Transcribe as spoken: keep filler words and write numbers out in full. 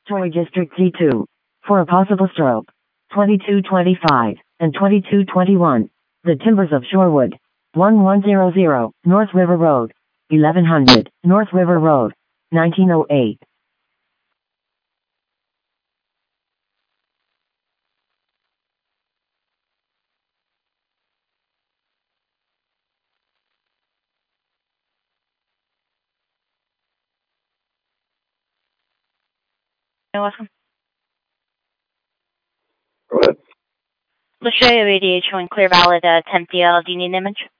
Troy District Z two. For a possible stroke. twenty-two twenty-five and twenty-two twenty-one. The Timbers of Shorewood. eleven hundred North River Road. eleven hundred North River Road. nineteen oh eight. You're welcome. Go ahead. Let's show you radiation in clear valid uh, temp D L. Do you need an image?